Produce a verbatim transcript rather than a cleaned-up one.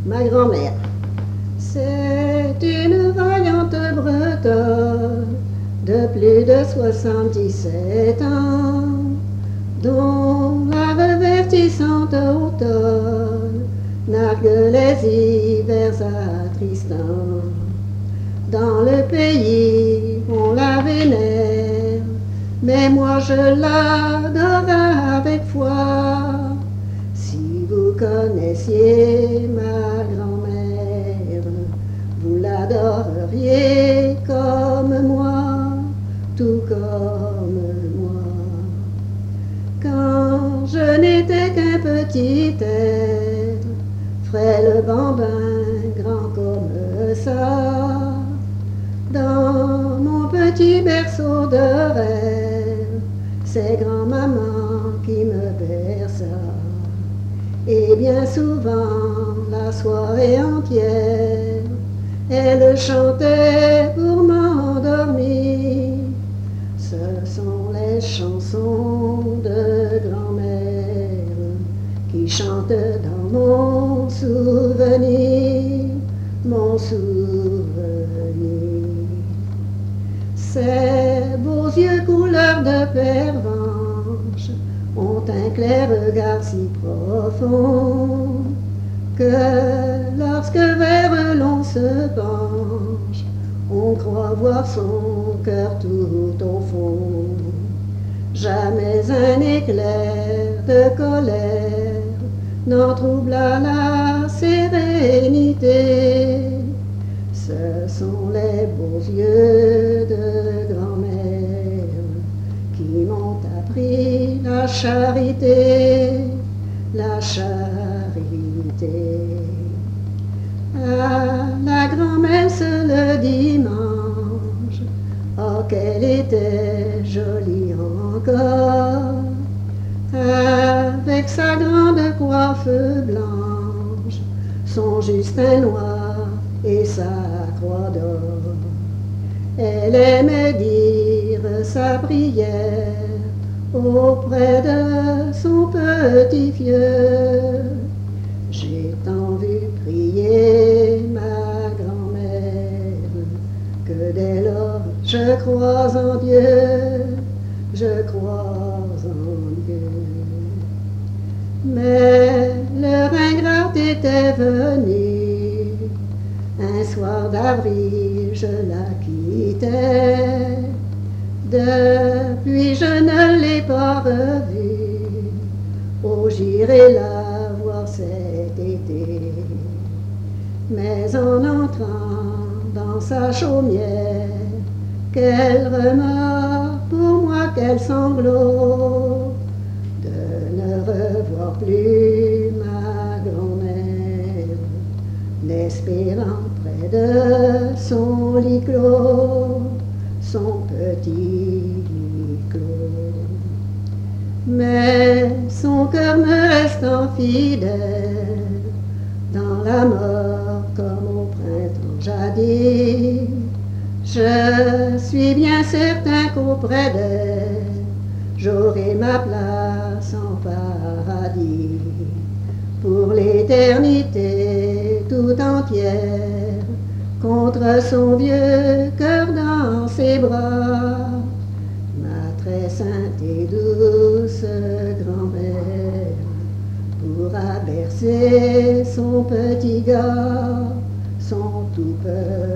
Ma grand-mère. C'est une vaillante Bretonne de plus de soixante-dix-sept ans, dont la revertissante automne nargue les hivers attristants. Dans le pays, on la vénère, mais moi je l'adore avec foi. Si vous connaissiez ma grand-mère, vous l'adoreriez comme moi, tout comme moi. Quand je n'étais qu'un petit être, frêle bambin, grand comme ça, dans mon petit berceau de rêve, c'est grand-maman qui me berça. Et bien souvent, la soirée entière, elle chantait pour m'endormir. Ce sont les chansons de grand-mère qui chantent dans mon souvenir, mon souvenir. Ses beaux yeux couleur de pervenche ont un clair regard si profond que lorsque vers l'on se penche, on croit voir son cœur tout au fond. Jamais un éclair de colère n'en troubla la sérénité. Ce sont les beaux yeux de grand-mère qui m'ont appris la charité, la charité. À la grand-messe le dimanche, oh qu'elle était jolie encore, avec sa grande coiffe blanche, son Justin noir et sa croix d'or. Elle aimait dire sa prière auprès de son petit vieux. J'ai tant vu prier ma grand-mère que dès lors je crois en Dieu, je crois en Dieu. Mais l'heure ingrate était venue, un soir d'avril je la quittais. Depuis je ne l'ai pas revue, oh j'irai la voir cet été. Mais en entrant dans sa chaumière, quel remords pour moi, quel sanglot, de ne revoir plus ma grand-mère, l'espérant près de son lit clos, son petit lit clos. Mais son cœur me restant fidèle, dans la mort comme au printemps jadis, je suis bien certain qu'auprès d'elle, j'aurai ma place en paradis, pour l'éternité tout entière, contre son vieux cœur dans ses bras, ma très sainte et douce grand-mère pourra bercer son petit gars, son tout petit